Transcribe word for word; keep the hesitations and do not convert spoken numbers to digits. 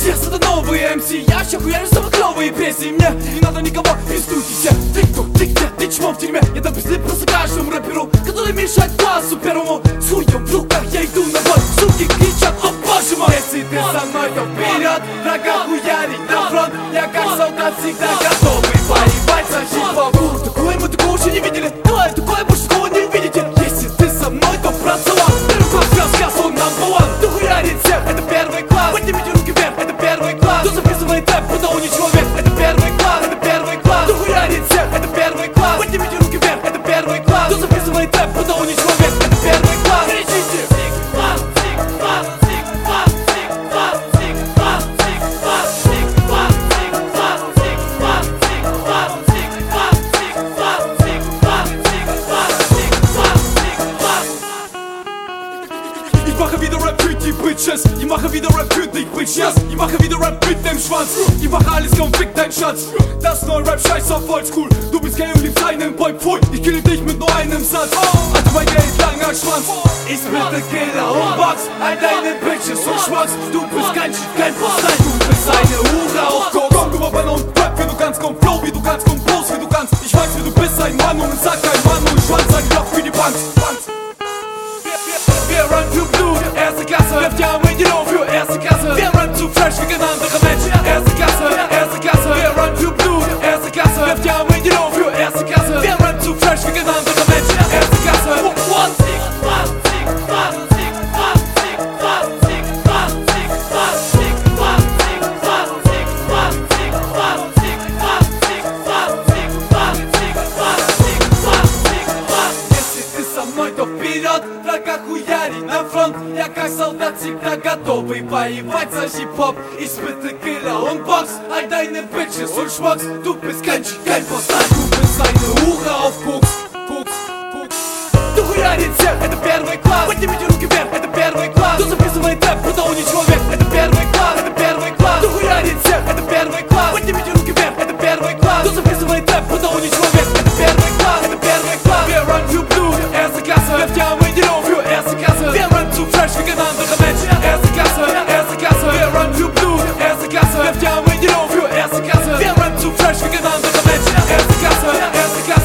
Сейчас это новые эм си, я ща хуярю самые клевые песни. Мне не надо никого из студии. Все, ты кто, ты где, ты чмо в тюрьме? Я дам пизды просто каждому рэперу, который мешает классу первому. С хуем в руках я иду на бой, суки кричат: о боже мой! Если ты со мной, то вперед, врага хуярить на фронт. Я как солдат всегда готовый воевать за хип-хоп. Такое мы такого еще не видели, давай такое больше такого не увидите. Если ты со мной, то процеловал. Первый класс, раз, раз, он number one. Кто хуярит всех, это первый класс. Поднимите руки вверх, это первый класс. Кто записывает рэп, потому не человек, это первый класс, это первый класс. Кто хуярит всех, это первый класс. Поднимите руки вверх, это первый класс. Кто записывает рэп, потому не человек, это первый класс. Кричите! Ich mache wieder Rap für die Bitches. Ich mache wieder Rap für dich, Bitches. Ich mache wieder Rap mit dem Schwanz. Ich mache alles, komm, fick dein Schatz. Das neue Rap, scheiß auf Oldschool. Du bist gay und liebst einen Boy, pfui. Ich kille dich mit nur einem Satz. Also mein Geld, langer Schwanz. Ich bin der Killer und Box. All deine Bitches und Schwanz. Du bist kein Shit, kein Postlein. Du bist eine Hure auf Koks. Komm, du mal und Rap, wie du kannst. Komm, Flow, wie du kannst. Komm, Post, wie du kannst. Ich weiß, wie du bist, ein Mann und sag kein Mann und Schwanz. Ein Loch für die Bank. Wir run für Blut, erste Klasse. Werft die Arme in die Luft für erste Klasse. Wir run zu fresh wie kein anderer Mensch. Erste Klasse, erste Klasse. Wir run für Blut, erste Klasse. Werft die Arme in die Luft für erste Klasse. Wir run zu fresh wie kein anderer Mensch. Erste Klasse. One, six, one, six, one, six, one, six, one, six, one, six, one, six, one, six, one, six, one, six, one, six, one, six, one, six, one, six, one, six, one, six, one. Если ты со мной, то вперед, врага хуярить на фронт. Я как солдат всегда готовый воевать за хип-хоп. Испытый Killer und Box. All deine Bitches und Schmucks. Du bist kein Shit, kein Postlein. Du bist eine Hure auf Koks. Koks, Koks. Du хуярить всех, это первый класс.